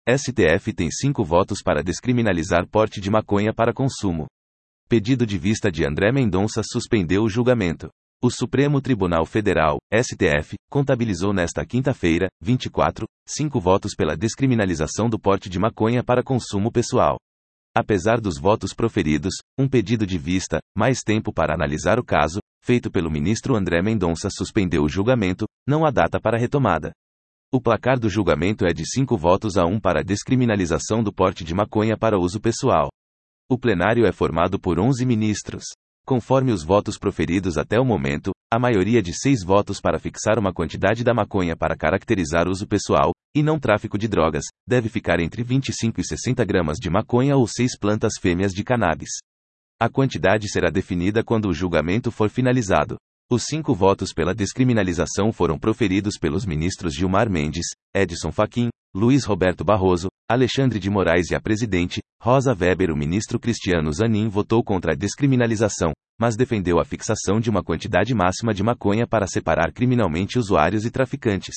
STF tem 5 votos para descriminalizar porte de maconha para consumo. Pedido de vista de André Mendonça suspendeu o julgamento. O Supremo Tribunal Federal, STF, contabilizou nesta quinta-feira, 24, 5 votos pela descriminalização do porte de maconha para consumo pessoal. Apesar dos votos proferidos, um pedido de vista, mais tempo para analisar o caso, feito pelo ministro André Mendonça suspendeu o julgamento, não há data para retomada. O placar do julgamento é de 5 votos a 1 para a descriminalização do porte de maconha para uso pessoal. O plenário é formado por 11 ministros. Conforme os votos proferidos até o momento, a maioria de 6 votos para fixar uma quantidade da maconha para caracterizar uso pessoal, e não tráfico de drogas, deve ficar entre 25 e 60 gramas de maconha ou 6 plantas fêmeas de cannabis. A quantidade será definida quando o julgamento for finalizado. Os 5 votos pela descriminalização foram proferidos pelos ministros Gilmar Mendes, Edson Fachin, Luiz Roberto Barroso, Alexandre de Moraes e a presidente, Rosa Weber. O ministro Cristiano Zanin votou contra a descriminalização, mas defendeu a fixação de uma quantidade máxima de maconha para separar criminalmente usuários e traficantes.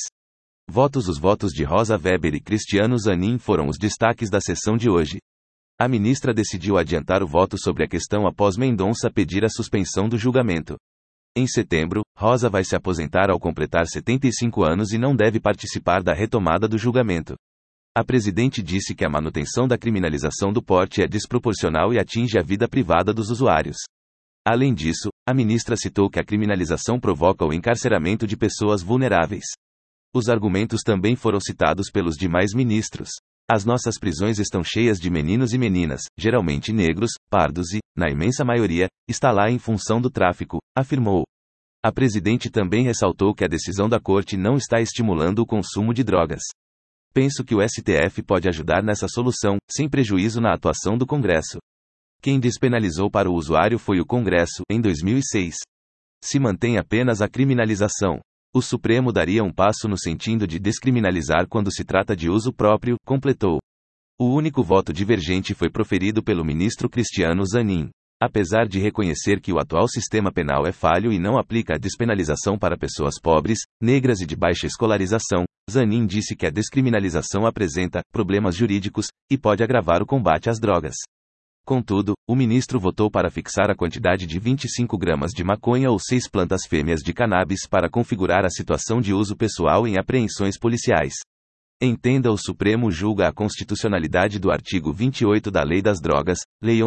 Os votos de Rosa Weber e Cristiano Zanin foram os destaques da sessão de hoje. A ministra decidiu adiantar o voto sobre a questão após Mendonça pedir a suspensão do julgamento. Em setembro, Rosa vai se aposentar ao completar 75 anos e não deve participar da retomada do julgamento. A presidente disse que a manutenção da criminalização do porte é desproporcional e atinge a vida privada dos usuários. Além disso, a ministra citou que a criminalização provoca o encarceramento de pessoas vulneráveis. Os argumentos também foram citados pelos demais ministros. As nossas prisões estão cheias de meninos e meninas, geralmente negros, pardos e, na imensa maioria, está lá em função do tráfico, afirmou. A presidente também ressaltou que a decisão da corte não está estimulando o consumo de drogas. Penso que o STF pode ajudar nessa solução, sem prejuízo na atuação do Congresso. Quem despenalizou para o usuário foi o Congresso, em 2006. Se mantém apenas a criminalização. O Supremo daria um passo no sentido de descriminalizar quando se trata de uso próprio, completou. O único voto divergente foi proferido pelo ministro Cristiano Zanin. Apesar de reconhecer que o atual sistema penal é falho e não aplica a despenalização para pessoas pobres, negras e de baixa escolarização, Zanin disse que a descriminalização apresenta problemas jurídicos e pode agravar o combate às drogas. Contudo, o ministro votou para fixar a quantidade de 25 gramas de maconha ou 6 plantas fêmeas de cannabis para configurar a situação de uso pessoal em apreensões policiais. Entenda: o Supremo julga a constitucionalidade do artigo 28 da Lei das Drogas, Lei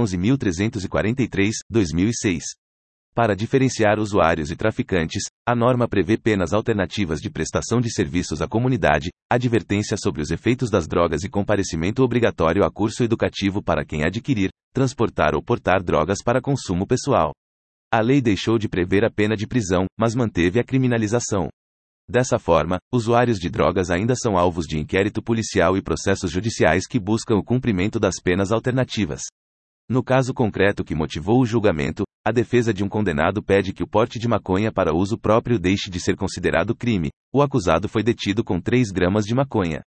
11.343, 2006. Para diferenciar usuários e traficantes, a norma prevê penas alternativas de prestação de serviços à comunidade, advertência sobre os efeitos das drogas e comparecimento obrigatório a curso educativo para quem adquirir, transportar ou portar drogas para consumo pessoal. A lei deixou de prever a pena de prisão, mas manteve a criminalização. Dessa forma, usuários de drogas ainda são alvos de inquérito policial e processos judiciais que buscam o cumprimento das penas alternativas. No caso concreto que motivou o julgamento, a defesa de um condenado pede que o porte de maconha para uso próprio deixe de ser considerado crime. O acusado foi detido com 3 gramas de maconha.